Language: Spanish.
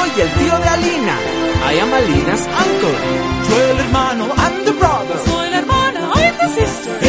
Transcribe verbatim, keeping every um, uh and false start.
soy el tío de Alina. I am Alina's uncle. Soy el hermano, I'm the brother. Soy la hermana, I'm the sister.